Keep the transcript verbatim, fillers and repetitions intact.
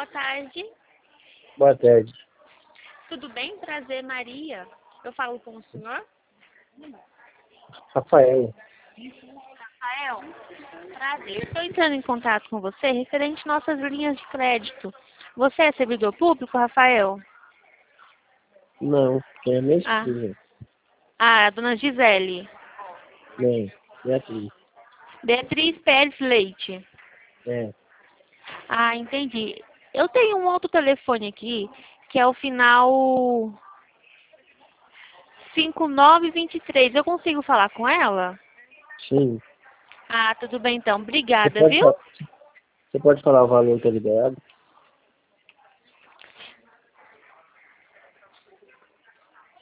tarde. Boa tarde. Tudo bem? Prazer, Maria. Eu falo com o senhor? Rafael. Rafael, prazer. Estou entrando em contato com você referente às nossas linhas de crédito. Você é servidor público, Rafael? Não, quem é minha Ah, esposa. ah, dona Gisele. Não, Beatriz. Beatriz Pérez Leite. É, Ah, entendi. Eu tenho um outro telefone aqui, que é o final cinco nove dois três. Eu consigo falar com ela? sim. Ah, tudo bem então. Você Obrigada, pode, viu? fa- você pode falar o valor que é liberado?